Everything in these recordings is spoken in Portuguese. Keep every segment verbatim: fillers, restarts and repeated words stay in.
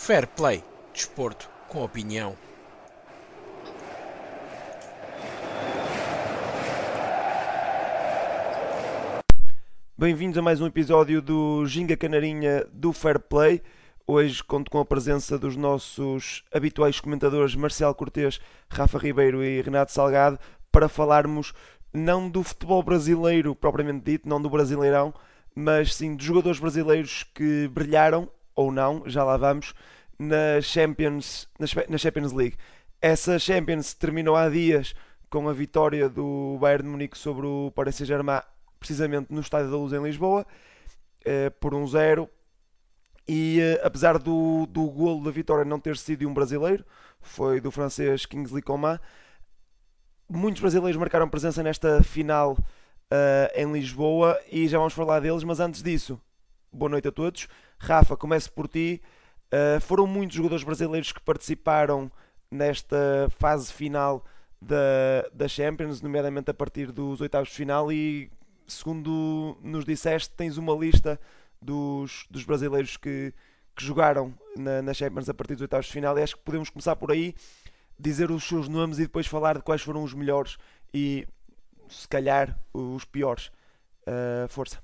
Fair Play, desporto, com opinião. Bem-vindos a mais um episódio do Ginga Canarinha do Fair Play. Hoje conto com a presença dos nossos habituais comentadores Marcial Cortês, Rafa Ribeiro e Renato Salgado para falarmos não do futebol brasileiro propriamente dito, não do Brasileirão, mas sim de jogadores brasileiros que brilharam, ou não, já lá vamos, na Champions, na Champions League. Essa Champions terminou há dias com a vitória do Bayern de Munique sobre o Paris Saint-Germain, precisamente no Estádio da Luz em Lisboa, eh, por um zero. E eh, apesar do, do golo da vitória não ter sido de um brasileiro, foi do francês Kingsley Coman, muitos brasileiros marcaram presença nesta final eh, em Lisboa e já vamos falar deles, mas antes disso, boa noite a todos. Rafa, começo por ti. Uh, foram muitos jogadores brasileiros que participaram nesta fase final da, da Champions, nomeadamente a partir dos oitavos de final, e segundo nos disseste, tens uma lista dos, dos brasileiros que, que jogaram na, na Champions a partir dos oitavos de final, e acho que podemos começar por aí, dizer os seus nomes e depois falar de quais foram os melhores e, se calhar, os piores. Uh, força.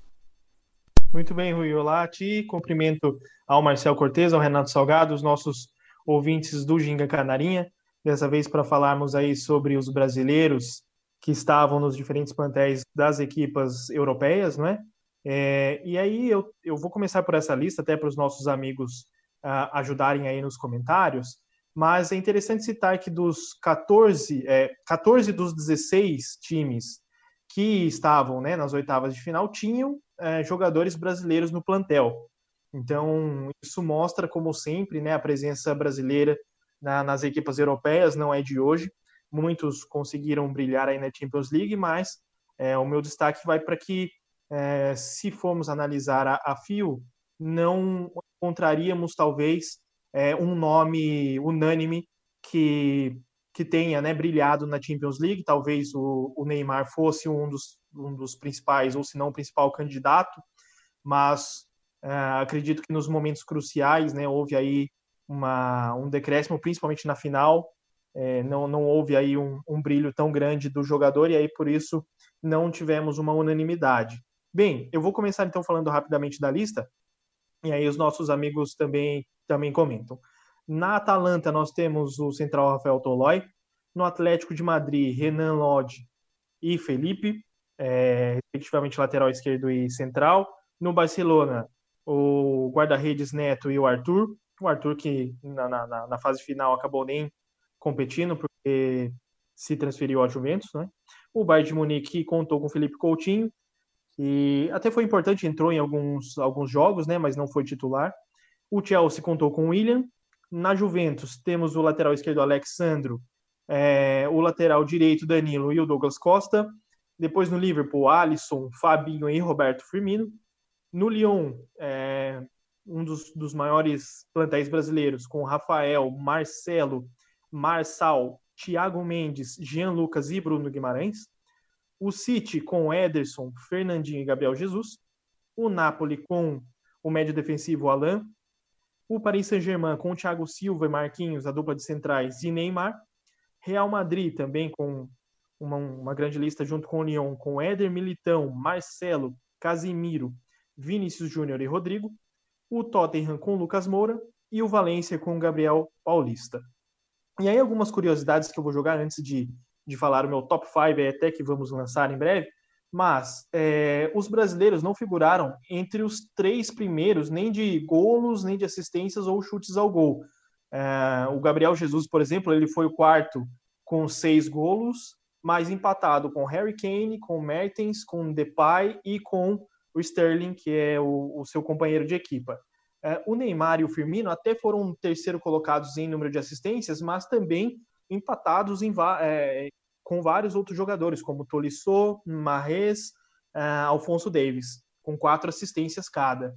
Muito bem, Rui. Olá a ti. Cumprimento ao Marcel Cortez, ao Renato Salgado, os nossos ouvintes do Ginga Canarinha. Dessa vez para falarmos aí sobre os brasileiros que estavam nos diferentes plantéis das equipas europeias, não é? É, e aí eu, eu vou começar por essa lista, até para os nossos amigos uh, ajudarem aí nos comentários, mas é interessante citar que dos catorze, é, catorze dos dezesseis times que estavam, né, nas oitavas de final tinham é, jogadores brasileiros no plantel. Então, isso mostra, como sempre, né, a presença brasileira na, nas equipas europeias, não é de hoje. Muitos conseguiram brilhar aí na Champions League, mas é, o meu destaque vai para que, é, se formos analisar a, a fio, não encontraríamos, talvez, é, um nome unânime que, que tenha, né, brilhado na Champions League. Talvez o, o Neymar fosse um dos, um dos principais, ou se não o principal candidato, mas uh, acredito que nos momentos cruciais, né, houve aí uma, um decréscimo, principalmente na final, é, não, não houve aí um, um brilho tão grande do jogador, e aí por isso não tivemos uma unanimidade. Bem, eu vou começar então falando rapidamente da lista, e aí os nossos amigos também, também comentam. Na Atalanta nós temos o central Rafael Tolói, no Atlético de Madrid, Renan Lodge e Felipe, é, respectivamente lateral esquerdo e central. No Barcelona, o guarda-redes Neto e o Arthur. O Arthur que na, na, na fase final acabou nem competindo porque se transferiu ao Juventus, né? O Bayern de Munique contou com o Felipe Coutinho e até foi importante, entrou em alguns, alguns jogos, né? Mas não foi titular. O Chelsea contou com o William. Na Juventus temos o lateral esquerdo Alexandro, é, o lateral direito Danilo e o Douglas Costa. Depois no Liverpool, Alisson, Fabinho e Roberto Firmino. No Lyon, é, um dos, dos maiores plantéis brasileiros, com Rafael, Marcelo, Marçal, Thiago Mendes, Jean Lucas e Bruno Guimarães. O City com Ederson, Fernandinho e Gabriel Jesus. O Napoli com o médio defensivo Alain. O Paris Saint-Germain com o Thiago Silva e Marquinhos, a dupla de centrais, e Neymar. Real Madrid também com uma, uma grande lista junto com o Lyon, com Éder Militão, Marcelo, Casimiro, Vinícius Júnior e Rodrigo. O Tottenham com o Lucas Moura e o Valência com o Gabriel Paulista. E aí algumas curiosidades que eu vou jogar antes de, de falar o meu top cinco, até que vamos lançar em breve. Mas é, os brasileiros não figuraram entre os três primeiros, nem de golos, nem de assistências ou chutes ao gol. É, o Gabriel Jesus, por exemplo, ele foi o quarto com seis golos, mas empatado com Harry Kane, com Mertens, com Depay e com o Sterling, que é o, o seu companheiro de equipa. É, o Neymar e o Firmino até foram terceiro colocados em número de assistências, mas também empatados em, é, com vários outros jogadores, como Tolisso, Mahrez, uh, Alphonso Davies, com quatro assistências cada.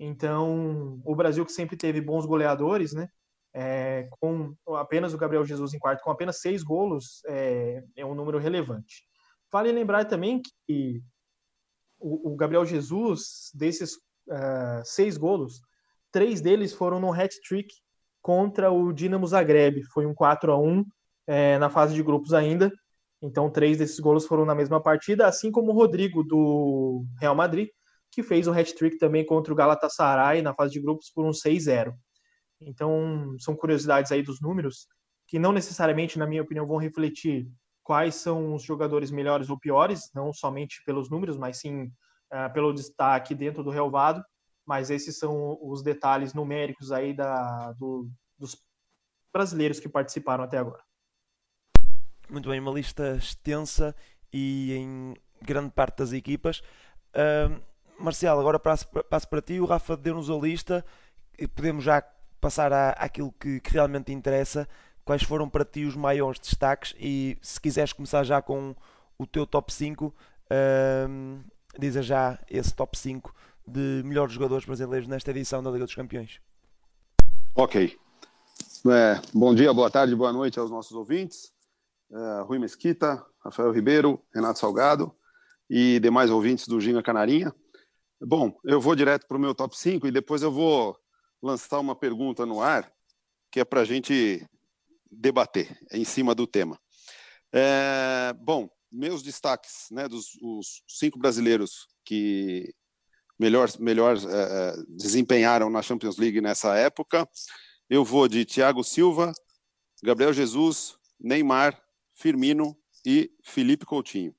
Então, o Brasil, que sempre teve bons goleadores, né, é, com apenas o Gabriel Jesus em quarto, com apenas seis golos, é, é um número relevante. Vale lembrar também que o, o Gabriel Jesus, desses uh, seis golos, três deles foram no hat-trick contra o Dinamo Zagreb. Foi um quatro a um é, na fase de grupos ainda. Então, três desses gols foram na mesma partida, assim como o Rodrigo, do Real Madrid, que fez o hat-trick também contra o Galatasaray na fase de grupos por um seis a zero. Então, são curiosidades aí dos números, que não necessariamente, na minha opinião, vão refletir quais são os jogadores melhores ou piores, não somente pelos números, mas sim uh, pelo destaque dentro do relvado. Mas esses são os detalhes numéricos aí da, do, dos brasileiros que participaram até agora. Muito bem, uma lista extensa e em grande parte das equipas. Uh, Marcial, agora passo, passo para ti. O Rafa deu-nos a lista e podemos já passar à, àquilo que, que realmente interessa. Quais foram para ti os maiores destaques? E se quiseres começar já com o teu top cinco, uh, diz já esse top cinco de melhores jogadores brasileiros nesta edição da Liga dos Campeões. Ok. É, bom dia, boa tarde, boa noite aos nossos ouvintes. Uh, Rui Mesquita, Rafael Ribeiro, Renato Salgado e demais ouvintes do Ginga Canarinha. Bom, eu vou direto para o meu top cinco e depois eu vou lançar uma pergunta no ar que é para a gente debater em cima do tema. É, bom, meus destaques, né, dos os cinco brasileiros que melhor, melhor é, desempenharam na Champions League nessa época, eu vou de Thiago Silva, Gabriel Jesus, Neymar, Firmino e Felipe Coutinho.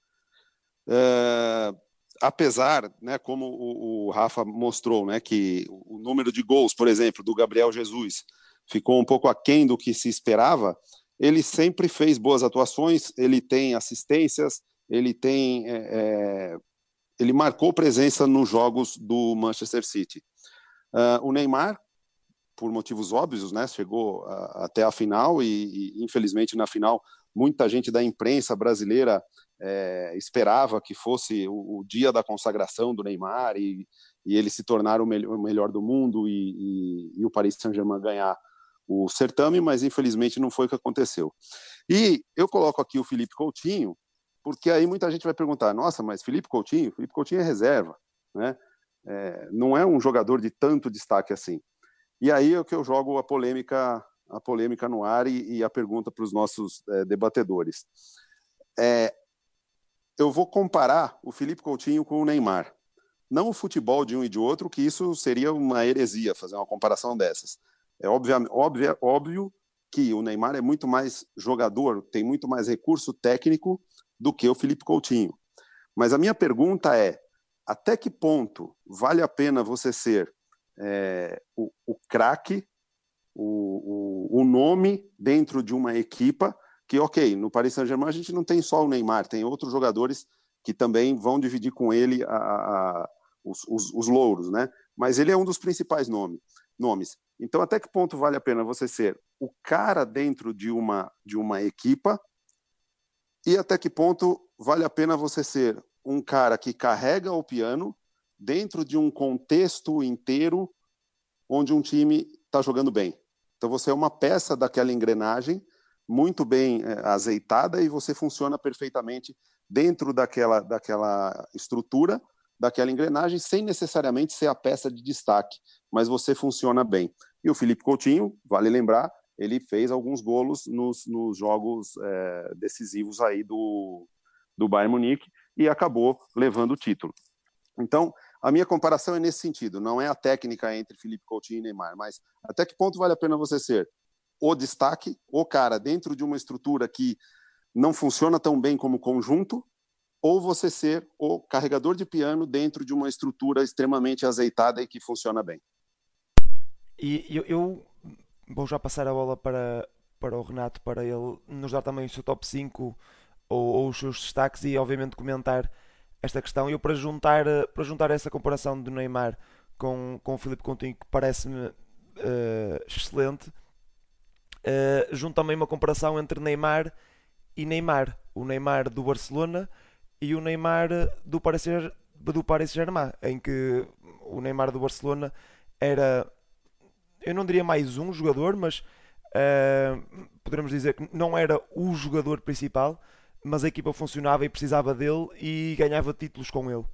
É, apesar, né, como o, o Rafa mostrou, né, que o número de gols, por exemplo, do Gabriel Jesus ficou um pouco aquém do que se esperava, ele sempre fez boas atuações, ele tem assistências, ele tem... É, é, ele marcou presença nos jogos do Manchester City. Uh, o Neymar, por motivos óbvios, né, chegou a, até a final e, e, infelizmente, na final, muita gente da imprensa brasileira é, esperava que fosse o, o dia da consagração do Neymar e, e ele se tornar o, me- o melhor do mundo e, e, e o Paris Saint-Germain ganhar o certame, mas infelizmente não foi o que aconteceu. E eu coloco aqui o Felipe Coutinho, porque aí muita gente vai perguntar, nossa, mas Felipe Coutinho, Felipe Coutinho é reserva, né? É, não é um jogador de tanto destaque assim. E aí é que eu jogo a polêmica, a polêmica no ar e, e a pergunta para os nossos é, debatedores. É, eu vou comparar o Felipe Coutinho com o Neymar. Não o futebol de um e de outro, que isso seria uma heresia, fazer uma comparação dessas. É óbvio, óbvio, óbvio que o Neymar é muito mais jogador, tem muito mais recurso técnico do que o Felipe Coutinho. Mas a minha pergunta é, até que ponto vale a pena você ser é, o, o craque, o, o, o nome dentro de uma equipa que, ok, no Paris Saint-Germain a gente não tem só o Neymar, tem outros jogadores que também vão dividir com ele a, a, os, os, os louros, né? Mas ele é um dos principais nome, nomes. Então, até que ponto vale a pena você ser o cara dentro de uma, de uma equipa e até que ponto vale a pena você ser um cara que carrega o piano dentro de um contexto inteiro onde um time está jogando bem. Então você é uma peça daquela engrenagem muito bem é, azeitada e você funciona perfeitamente dentro daquela, daquela estrutura, daquela engrenagem, sem necessariamente ser a peça de destaque, mas você funciona bem. E o Felipe Coutinho, vale lembrar, ele fez alguns golos nos, nos jogos é, decisivos aí do, do Bayern Munique e acabou levando o título. Então, a minha comparação é nesse sentido, não é a técnica entre Felipe Coutinho e Neymar, mas até que ponto vale a pena você ser o destaque, o cara dentro de uma estrutura que não funciona tão bem como conjunto, ou você ser o carregador de piano dentro de uma estrutura extremamente azeitada e que funciona bem. E eu, eu vou já passar a bola para, para o Renato, para ele nos dar também o seu top cinco ou, ou os seus destaques e obviamente comentar esta questão. Eu para juntar, para juntar essa comparação do Neymar com, com o Filipe Coutinho, que parece-me uh, excelente, uh, junto também uma comparação entre Neymar e Neymar. O Neymar do Barcelona e o Neymar do Paris do Paris Saint-Germain, em que o Neymar do Barcelona era, eu não diria mais um jogador, mas uh, poderemos dizer que não era o jogador principal, mas a equipa funcionava e precisava dele e ganhava títulos com ele.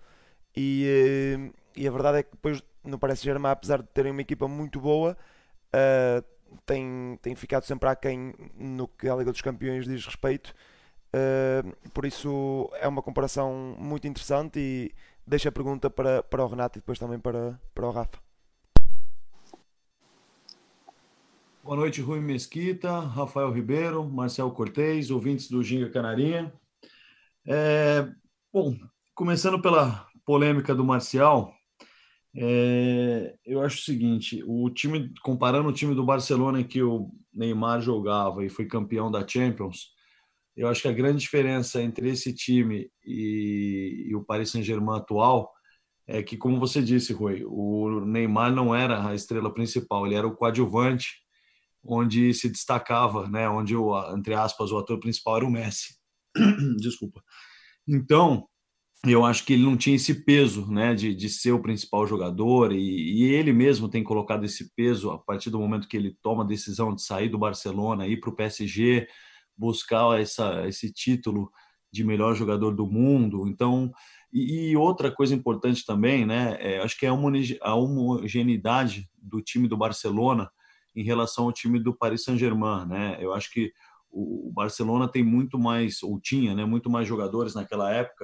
E, uh, e a verdade é que depois no Paris Saint-Germain, apesar de terem uma equipa muito boa, uh, tem, tem ficado sempre aquém no que a Liga dos Campeões diz respeito. Uh, por isso é uma comparação muito interessante e deixo a pergunta para, para o Renato e depois também para, para o Rafa. Boa noite, Rui Mesquita, Rafael Ribeiro, Marcel Cortez, ouvintes do Ginga Canarinha. É, bom, começando pela polêmica do Marcial, é, eu acho o seguinte, o time, comparando o time do Barcelona em que o Neymar jogava e foi campeão da Champions, eu acho que a grande diferença entre esse time e, e o Paris Saint-Germain atual é que, como você disse, Rui, o Neymar não era a estrela principal, ele era o coadjuvante, onde se destacava, né, onde, o, entre aspas, o ator principal era o Messi. Desculpa. Então, eu acho que ele não tinha esse peso, né, de, de ser o principal jogador, e, e ele mesmo tem colocado esse peso a partir do momento que ele toma a decisão de sair do Barcelona, ir para o P S G, buscar essa, esse título de melhor jogador do mundo. Então, e, e outra coisa importante também, né, é, acho que é a homogeneidade do time do Barcelona em relação ao time do Paris Saint-Germain, né? Eu acho que o Barcelona tem muito mais, ou tinha, né, muito mais jogadores naquela época,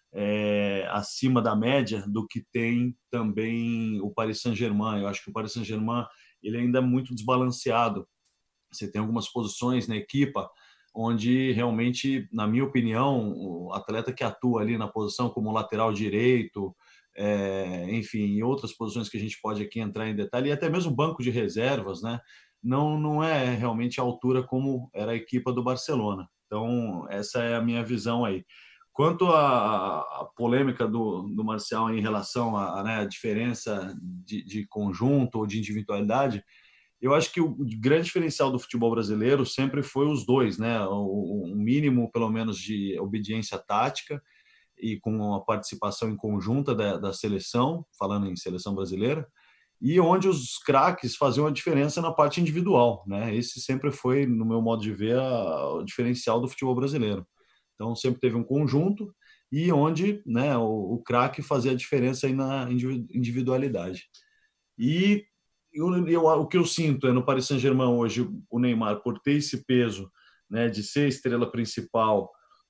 é, acima da média do que tem também o Paris Saint-Germain. Eu acho que o Paris Saint-Germain ele ainda é muito desbalanceado. Você tem algumas posições na equipa onde realmente, na minha opinião, o atleta que atua ali na posição como lateral direito, é, enfim, em outras posições que a gente pode aqui entrar em detalhe, e até mesmo banco de reservas, né? Não, não é realmente a altura como era a equipa do Barcelona. Então, essa é a minha visão aí. Quanto à, à polêmica do, do Marcial em relação à, né, a diferença de, de conjunto ou de individualidade, eu acho que o grande diferencial do futebol brasileiro sempre foi os dois, né? O, o mínimo, pelo menos, de obediência tática e com a participação em conjunta da, da seleção, falando em seleção brasileira, e onde os craques faziam a diferença na parte individual, né? Esse sempre foi, no meu modo de ver, a, o diferencial do futebol brasileiro. Então, sempre teve um conjunto e onde, né, o, o craque fazia a diferença aí na individualidade. E eu, eu, o que eu sinto é no Paris Saint-Germain hoje, o Neymar, por ter esse peso, né, de ser a estrela principal,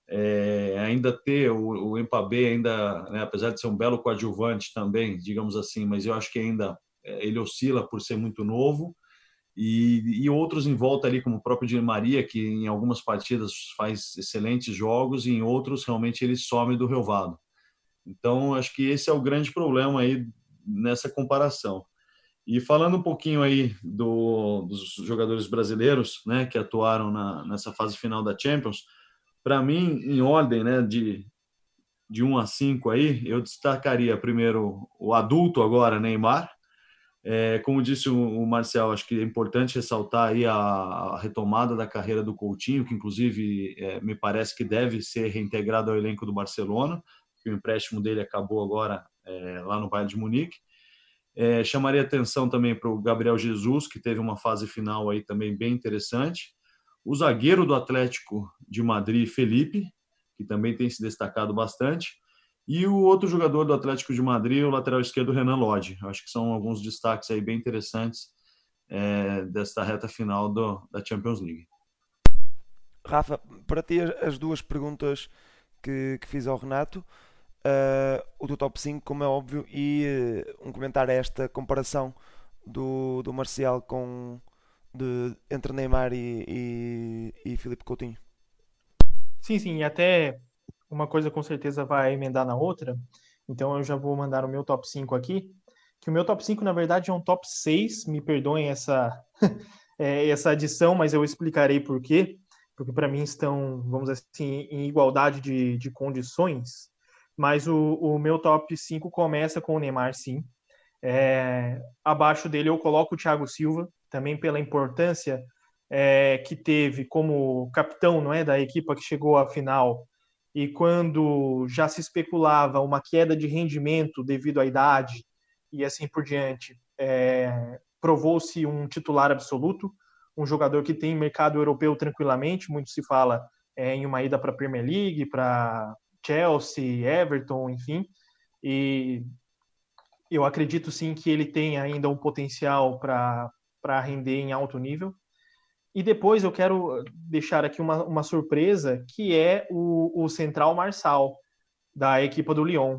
é, ainda ter o, o Mbappé, ainda, né, apesar de ser um belo coadjuvante também, digamos assim, mas eu acho que ainda é, ele oscila por ser muito novo, e, e outros em volta ali, como o próprio Di Maria, que em algumas partidas faz excelentes jogos, e em outros realmente ele some do relvado. Então, acho que esse é o grande problema aí nessa comparação. E falando um pouquinho aí do, dos jogadores brasileiros, né, que atuaram na, nessa fase final da Champions, para mim, em ordem, né, de, de um a cinco aí, eu destacaria primeiro o adulto agora, Neymar. É, como disse o, o Marcel, acho que é importante ressaltar aí a, a retomada da carreira do Coutinho, que inclusive é, me parece que deve ser reintegrado ao elenco do Barcelona, que o empréstimo dele acabou agora é, lá no Bayern de Munique. É, chamaria atenção também para o Gabriel Jesus, que teve uma fase final aí também bem interessante. O zagueiro do Atlético de Madrid, Felipe, que também tem se destacado bastante. E o outro jogador do Atlético de Madrid, o lateral esquerdo, Renan Lodge. Acho que são alguns destaques aí bem interessantes é, desta reta final do, da Champions League. Rafa, para ti as duas perguntas que, que fiz ao Renato, Uh, o do top cinco, como é óbvio, e uh, um comentário a esta comparação do, do Marcial com, de, entre Neymar e, e, e Filipe Coutinho. Sim, sim, e até uma coisa com certeza vai emendar na outra, então eu já vou mandar o meu top cinco aqui, que o meu top cinco na verdade é um top seis, me perdoem essa, essa adição, mas eu explicarei por quê, porque para mim estão, vamos dizer assim, em igualdade de, de condições. Mas o, o meu top cinco começa com o Neymar, sim. É, abaixo dele eu coloco o Thiago Silva, também pela importância é, que teve como capitão, não é, da equipa que chegou à final. E quando já se especulava uma queda de rendimento devido à idade e assim por diante, é, provou-se um titular absoluto, um jogador que tem mercado europeu tranquilamente. Muito se fala é, em uma ida para a Premier League, para Chelsea, Everton, enfim, e eu acredito sim que ele tem ainda um potencial para para render em alto nível. E depois eu quero deixar aqui uma, uma surpresa, que é o, o central Marçal, da equipe do Lyon,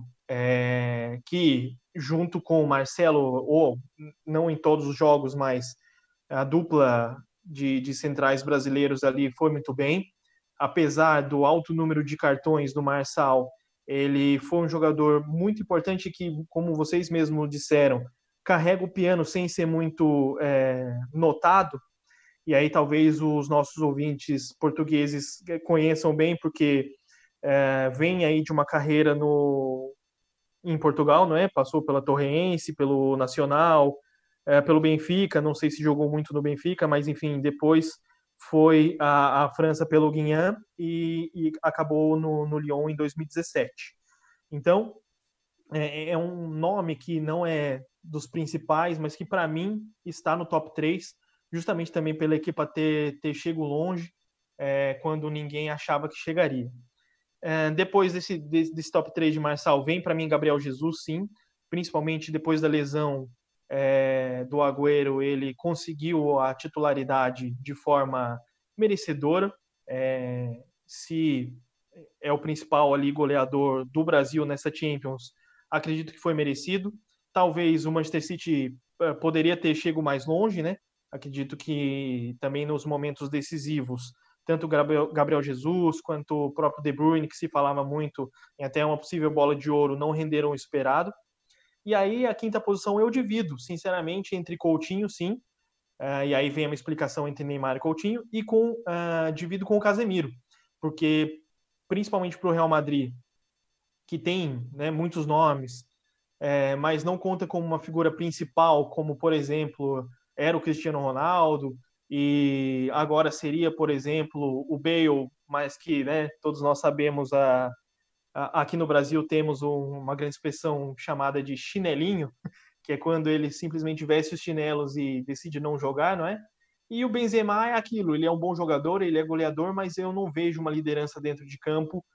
é, que junto com o Marcelo, ou não em todos os jogos, mas a dupla de, de centrais brasileiros ali foi muito bem. Apesar do alto número de cartões do Marçal, ele foi um jogador muito importante que, como vocês mesmos disseram, carrega o piano sem ser muito é, notado. E aí talvez os nossos ouvintes portugueses conheçam bem, porque é, vem aí de uma carreira no, em Portugal, não é? Passou pela Torrense, pelo Nacional, é, pelo Benfica, não sei se jogou muito no Benfica, mas enfim, depois foi à, à França pelo Guingamp e, e acabou no, no Lyon em dois mil e dezessete. Então, é, é um nome que não é dos principais, mas que para mim está no top três, justamente também pela equipa ter, ter chego longe é, quando ninguém achava que chegaria. É, depois desse, desse, desse top três de Marçal, vem para mim Gabriel Jesus, sim, principalmente depois da lesão é, do Agüero, ele conseguiu a titularidade de forma merecedora. É, se é o principal ali goleador do Brasil nessa Champions, acredito que foi merecido. Talvez o Manchester City poderia ter chegado mais longe, né? Acredito que também nos momentos decisivos, tanto o Gabriel, Gabriel Jesus quanto o próprio De Bruyne, que se falava muito em até uma possível bola de ouro, não renderam o esperado. E aí a quinta posição eu divido, sinceramente, entre Coutinho, sim, uh, e aí vem a minha explicação entre Neymar e Coutinho, e com, uh, divido com o Casemiro, porque principalmente para o Real Madrid, que tem, né, muitos nomes, é, mas não conta como uma figura principal, como, por exemplo, era o Cristiano Ronaldo, e agora seria, por exemplo, o Bale, mas que, né, todos nós sabemos, a, a, aqui no Brasil temos um, uma grande expressão chamada de chinelinho, que é quando ele simplesmente veste os chinelos e decide não jogar, não é? E o Benzema é aquilo, ele é um bom jogador, ele é goleador, mas eu não vejo uma liderança dentro de campo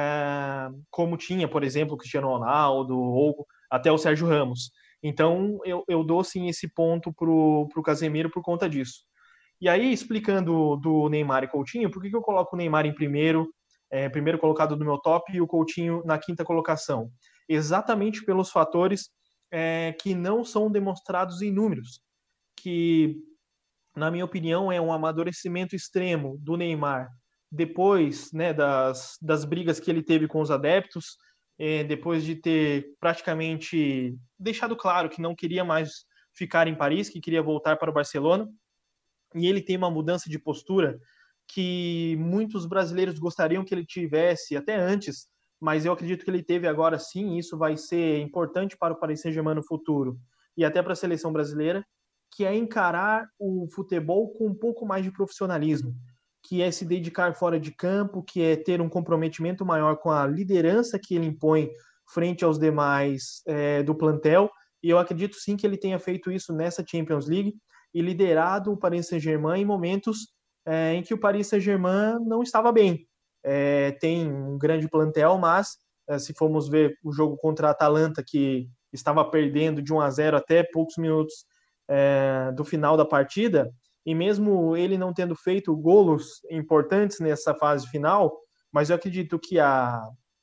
é, como tinha, por exemplo, o Cristiano Ronaldo ou até o Sérgio Ramos. Então, eu, eu dou sim esse ponto pro, pro Casemiro por conta disso. E aí, explicando do Neymar e Coutinho, por que, que eu coloco o Neymar em primeiro, é, primeiro colocado no meu top, e o Coutinho na quinta colocação? Exatamente pelos fatores é, que não são demonstrados em números, que, na minha opinião, é um amadurecimento extremo do Neymar, depois, né, das, das brigas que ele teve com os adeptos, é, depois de ter praticamente deixado claro que não queria mais ficar em Paris, que queria voltar para o Barcelona, e ele tem uma mudança de postura que muitos brasileiros gostariam que ele tivesse até antes, mas eu acredito que ele teve agora sim, e isso vai ser importante para o Paris Saint-Germain no futuro, e até para a seleção brasileira, que é encarar o futebol com um pouco mais de profissionalismo, que é se dedicar fora de campo, que é ter um comprometimento maior com a liderança que ele impõe frente aos demais é, do plantel, e eu acredito sim que ele tenha feito isso nessa Champions League, e liderado o Paris Saint-Germain em momentos é, em que o Paris Saint-Germain não estava bem. É, tem um grande plantel, mas é, se formos ver o jogo contra a Atalanta, que estava perdendo de um a zero até poucos minutos é, do final da partida, e mesmo ele não tendo feito golos importantes nessa fase final, mas eu acredito que a,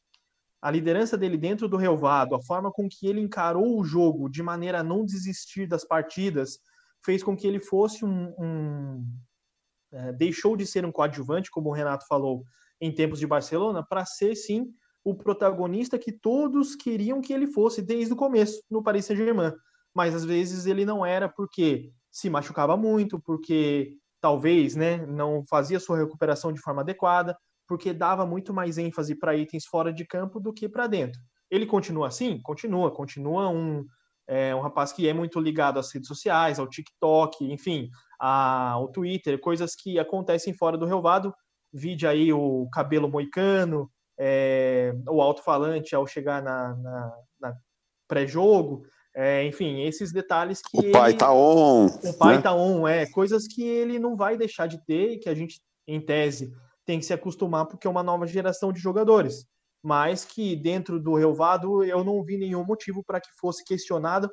a liderança dele dentro do relvado, a forma com que ele encarou o jogo de maneira a não desistir das partidas, fez com que ele fosse um... um é, deixou de ser um coadjuvante, como o Renato falou, em tempos de Barcelona, para ser, sim, o protagonista que todos queriam que ele fosse desde o começo no Paris Saint-Germain. Mas às vezes ele não era porque se machucava muito, porque talvez, né, não fazia sua recuperação de forma adequada, porque dava muito mais ênfase para itens fora de campo do que para dentro. Ele continua assim? Continua. Continua um, é, um rapaz que é muito ligado às redes sociais, ao TikTok, enfim, a, ao Twitter, coisas que acontecem fora do relvado. Vide aí o cabelo moicano, é, o alto-falante ao chegar na, na, na pré-jogo, é, enfim, esses detalhes que o ele... pai tá on, o pai né? tá on, é, coisas que ele não vai deixar de ter e que a gente, em tese, tem que se acostumar porque é uma nova geração de jogadores, mas que dentro do relvado eu não vi nenhum motivo para que fosse questionado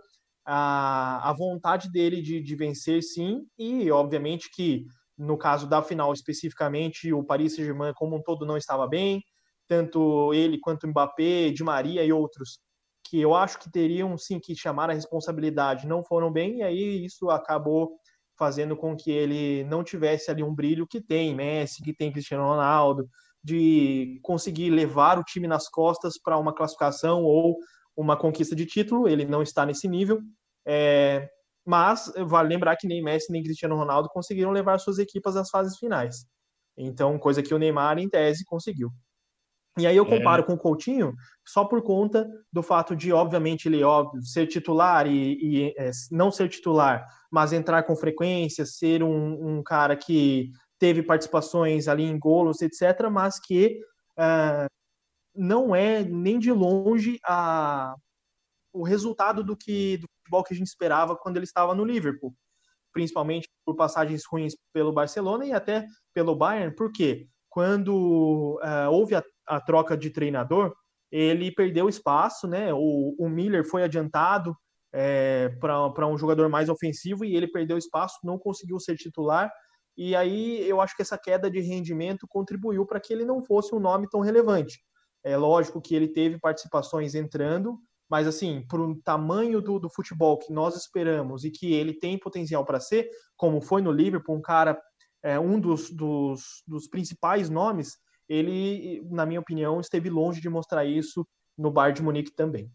a, a vontade dele de, de vencer, sim, e obviamente que no caso da final especificamente, o Paris Saint-Germain como um todo não estava bem, tanto ele quanto o Mbappé, Di Maria e outros, que eu acho que teriam sim que chamar a responsabilidade, não foram bem, e aí isso acabou fazendo com que ele não tivesse ali um brilho que tem Messi, que tem Cristiano Ronaldo, de conseguir levar o time nas costas para uma classificação ou uma conquista de título. Ele não está nesse nível. É, mas vale lembrar que nem Messi nem Cristiano Ronaldo conseguiram levar suas equipas às fases finais. Então, coisa que o Neymar, em tese, conseguiu. E aí eu É, comparo com o Coutinho só por conta do fato de, obviamente, ele óbvio, ser titular e, e é, não ser titular, mas entrar com frequência, ser um, um cara que teve participações ali em gols, etcétera, mas que uh, não é nem de longe a, o resultado do que do futebol que a gente esperava quando ele estava no Liverpool, principalmente por passagens ruins pelo Barcelona e até pelo Bayern, porque quando uh, houve a, a, troca de treinador, ele perdeu espaço, né? O, o Miller foi adiantado é, para um jogador mais ofensivo e ele perdeu espaço, não conseguiu ser titular. E aí eu acho que essa queda de rendimento contribuiu para que ele não fosse um nome tão relevante. É lógico que ele teve participações entrando, mas assim, para o tamanho do, do futebol que nós esperamos e que ele tem potencial para ser, como foi no Liverpool, um cara, é, um dos, dos, dos principais nomes, ele, na minha opinião, esteve longe de mostrar isso no Bayern de Munique também.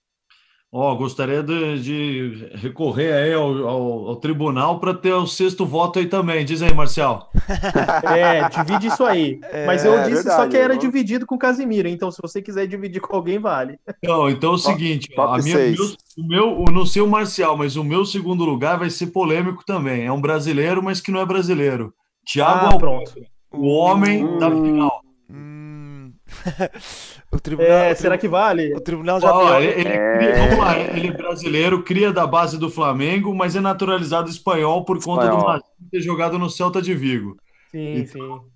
ó, gostaria de, de recorrer aí ao, ao, ao tribunal para ter o sexto voto aí também. Diz aí, Marcial. É, divide isso aí. Mas eu É É, disse só verdade. que era Eu- dividido com o Casimiro, então se você quiser dividir com alguém, vale. Então, então é o Top, seguinte, ó, top a minha, o meu, seis. o meu, o- não sei o Marcial, mas o meu segundo lugar vai ser polêmico também. É um brasileiro, mas que não é brasileiro. Thiago Ah, Alcântara, pronto. o homem da Uh, Hum, final. hum. o tribunal, o, É, será tribu- que o vale? tribunal já Ó, deu. ele, ele cria- vamos lá, ele é é brasileiro, cria da base do Flamengo, mas é naturalizado espanhol por conta do espanhol. Mazinho ter jogado no Celta de Vigo. Sim, sim.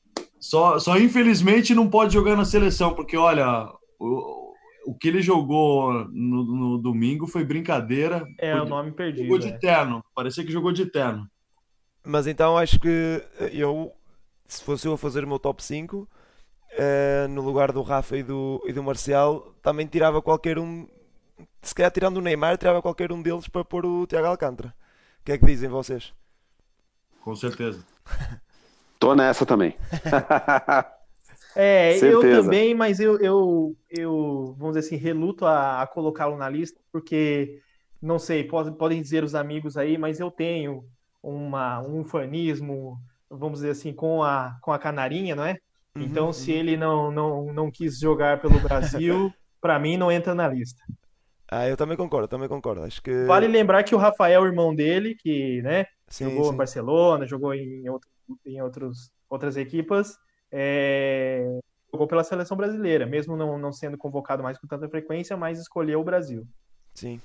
Só, só infelizmente não pode jogar na seleção, porque olha, o, o que ele jogou no, no domingo foi brincadeira. É Foi o de- nome jogou perdido, de é. terno, parecia que jogou de terno. Mas então acho que eu, se fosse eu a fazer o meu top cinco, eh, no lugar do Rafa e do, e do Marcial, também tirava qualquer um. Se calhar tirando o Neymar, tirava qualquer um deles para pôr o Thiago Alcântara. O que é que dizem vocês? Com certeza. Tô nessa também. É, eu Certeza. também, mas eu, eu, eu vamos dizer assim, reluto a, a colocá-lo na lista, porque, não sei, pode, podem dizer os amigos aí, mas eu tenho uma, um fanismo, vamos dizer assim, com a, com a Canarinha, não é? Uhum, Então, se uhum. ele não, não, não quis jogar pelo Brasil, para mim não entra na lista. Ah, eu também concordo, também concordo. Acho Vale que. lembrar que o Rafael, irmão dele, que, né, Sim, jogou em sim. Barcelona, jogou em, outro, em outros, outras equipas, é, jogou pela seleção brasileira, mesmo não, não sendo convocado mais com tanta frequência, mas escolheu o Brasil. Sim.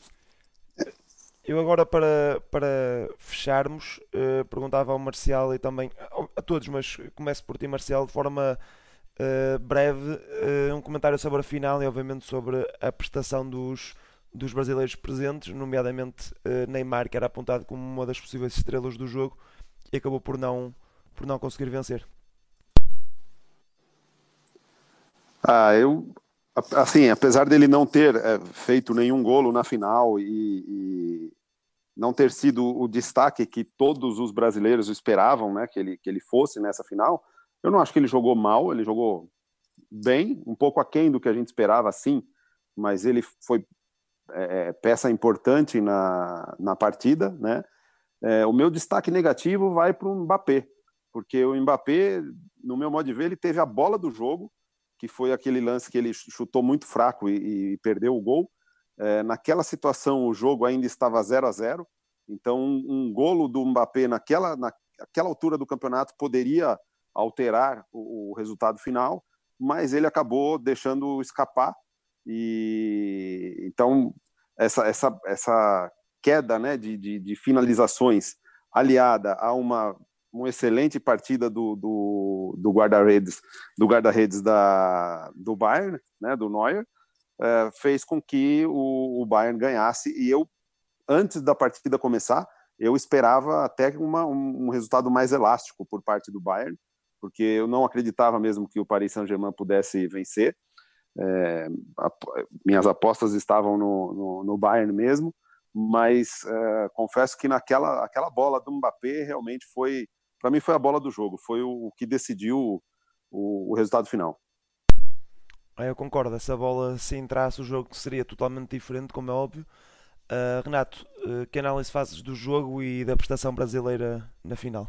Eu agora, para, para fecharmos, eh, perguntava ao Marcial e também ao- a todos, mas começo por ti, Marcial, de forma eh, breve, eh, um comentário sobre a final e, obviamente, sobre a prestação dos, dos brasileiros presentes, nomeadamente eh, Neymar, que era apontado como uma das possíveis estrelas do jogo e acabou por não, por não conseguir vencer. Ah, eu, a- assim, apesar dele não ter é, feito nenhum golo na final e, e não ter sido o destaque que todos os brasileiros esperavam, né, que ele, que ele fosse nessa final, eu não acho que ele jogou mal, ele jogou bem, um pouco aquém do que a gente esperava, sim, mas ele foi é, peça importante na, na partida, né? É, o meu destaque negativo vai para o Mbappé, porque o Mbappé, no meu modo de ver, ele teve a bola do jogo, que foi aquele lance que ele chutou muito fraco e, e perdeu o gol. É, naquela situação, o jogo ainda estava zero a zero, então um, um golo do Mbappé naquela, naquela altura do campeonato poderia alterar o, o resultado final, mas ele acabou deixando escapar. E então essa, essa, essa queda, né, de, de, de finalizações aliada a uma, uma excelente partida do, do, do guarda-redes do guarda-redes da, do Bayern, né, do Neuer, é, fez com que o, o Bayern ganhasse. E eu antes da partida começar, eu esperava até uma, um, um resultado mais elástico por parte do Bayern, porque eu não acreditava mesmo que o Paris Saint-Germain pudesse vencer. É, a, minhas apostas estavam no, no, no Bayern mesmo, mas é, confesso que naquela aquela bola do Mbappé realmente foi, para mim foi a bola do jogo, foi o, o que decidiu o, o resultado final. Eu concordo, essa bola, se entrasse o jogo seria totalmente diferente, como é óbvio. Uh, Renato, uh, que análise fazes do jogo e da prestação brasileira na final?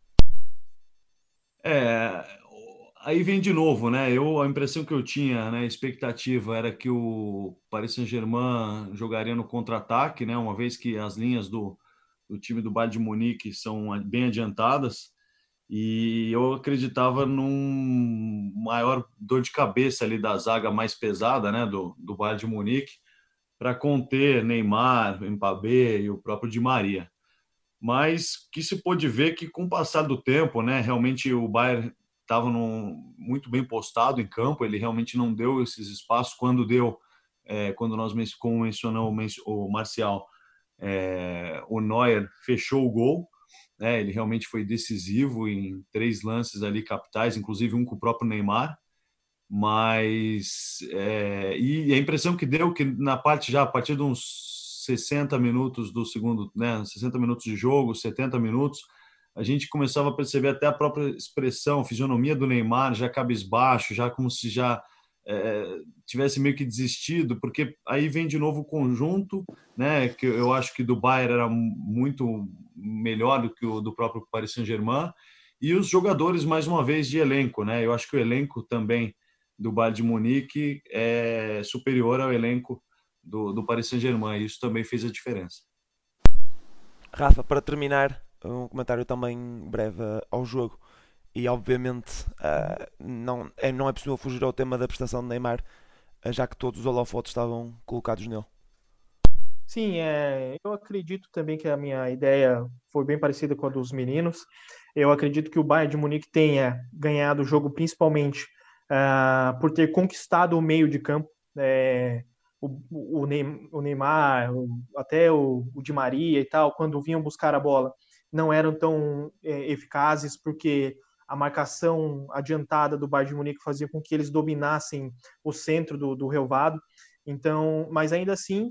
É, aí vem de novo, né? Eu, a impressão que eu tinha, né, a expectativa era que o Paris Saint-Germain jogaria no contra-ataque, né? Uma vez que as linhas do, do time do Bayern de Munique são bem adiantadas, e eu acreditava num maior dor de cabeça ali da zaga mais pesada, né, do, do Bayern de Munique, para conter Neymar, Mbappé e o próprio Di Maria. Mas que se pôde ver que com o passar do tempo, né, realmente o Bayern estava muito bem postado em campo, ele realmente não deu esses espaços. Quando deu, é, quando nós como mencionou o Marcial, é, o Neuer fechou o gol, né, ele realmente foi decisivo em três lances ali capitais, inclusive um com o próprio Neymar. Mas é, e a impressão que deu que na parte já a partir de uns sessenta minutos do segundo, né, sessenta minutos de jogo, setenta minutos, a gente começava a perceber até a própria expressão, a fisionomia do Neymar já cabisbaixo, já como se já é, tivesse meio que desistido, porque aí vem de novo o conjunto, né, que eu acho que do Bayern era muito melhor do que o do próprio Paris Saint-Germain, e os jogadores mais uma vez de elenco, né? Eu acho que o elenco também do Bayern de Munique é superior ao elenco do, do Paris Saint-Germain. Isso também fez a diferença. Rafa, para terminar, um comentário também breve ao jogo. E obviamente uh, não, é, não é possível fugir ao tema da prestação de Neymar, uh, já que todos os holofotes estavam colocados nele. Sim, é, eu acredito também que a minha ideia foi bem parecida com a dos meninos. Eu acredito que o Bayern de Munique tenha ganhado o jogo principalmente uh, por ter conquistado o meio de campo. É, o, o, o Neymar, o, até o, o Di Maria e tal, quando vinham buscar a bola, não eram tão é, eficazes, porque a marcação adiantada do Bayern de Munique fazia com que eles dominassem o centro do, do relvado. Então, mas ainda assim,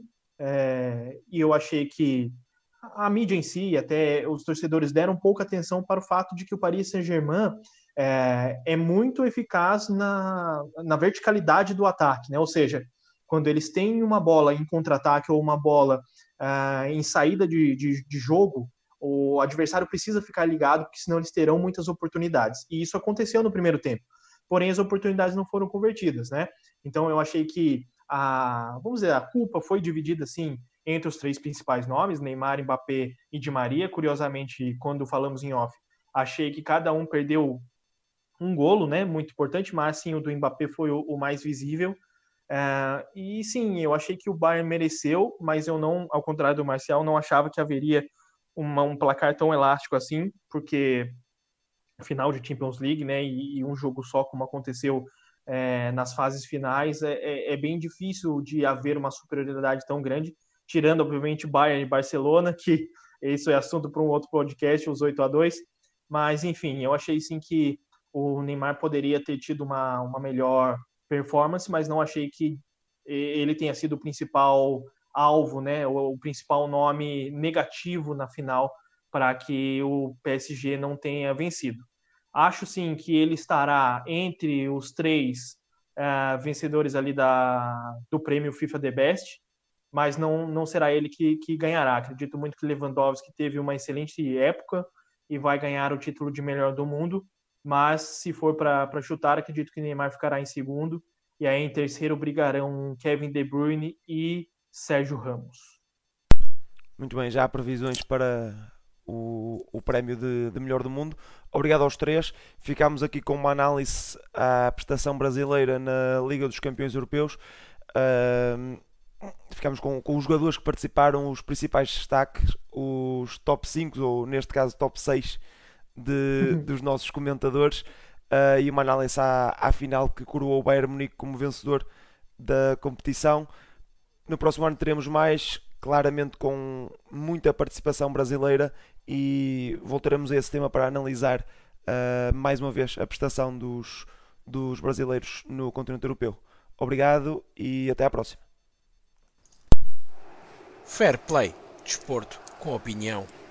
é, e eu achei que a mídia em si, até os torcedores deram pouca atenção para o fato de que o Paris Saint-Germain é, é muito eficaz na, na verticalidade do ataque, né? Ou seja, quando eles têm uma bola em contra-ataque ou uma bola uh, em saída de, de, de jogo, o adversário precisa ficar ligado, porque senão eles terão muitas oportunidades. E isso aconteceu no primeiro tempo. Porém, as oportunidades não foram convertidas, né? Então, eu achei que a, vamos dizer, a culpa foi dividida, assim, entre os três principais nomes, Neymar, Mbappé e Di Maria. Curiosamente, quando falamos em off, achei que cada um perdeu um golo, né? Muito importante, mas, sim, o do Mbappé foi o, o mais visível. Uh, e sim, eu achei que o Bayern mereceu, mas eu não, ao contrário do Marcial, não achava que haveria uma, um placar tão elástico assim, porque final de Champions League, né, e, e um jogo só, como aconteceu é, nas fases finais, é, é, é bem difícil de haver uma superioridade tão grande, tirando, obviamente, Bayern e Barcelona, que isso é assunto para um outro podcast, os oito a dois, mas, enfim, eu achei sim que o Neymar poderia ter tido uma, uma melhor performance, mas não achei que ele tenha sido o principal alvo, né, o, o principal nome negativo na final para que o P S G não tenha vencido. Acho sim que ele estará entre os três uh, vencedores ali da, do prêmio FIFA The Best, mas não, não será ele que, que ganhará. Acredito muito que Lewandowski teve uma excelente época e vai ganhar o título de melhor do mundo, mas se for para chutar, acredito que Neymar ficará em segundo, e aí em terceiro brigarão Kevin De Bruyne e Sérgio Ramos. Muito bem, já há previsões para o, o prémio de, de melhor do mundo. Obrigado aos três. Ficámos aqui com uma análise à prestação brasileira na Liga dos Campeões Europeus. Uh, ficámos com, com os jogadores que participaram, os principais destaques, os top cinco, ou neste caso top seis de, dos nossos comentadores, uh, e uma análise à, à final que coroou o Bayern Munique como vencedor da competição. No próximo ano teremos mais, claramente com muita participação brasileira, e voltaremos a esse tema para analisar uh, mais uma vez a prestação dos, dos brasileiros no continente europeu. Obrigado e até à próxima. Fair Play, desporto com opinião.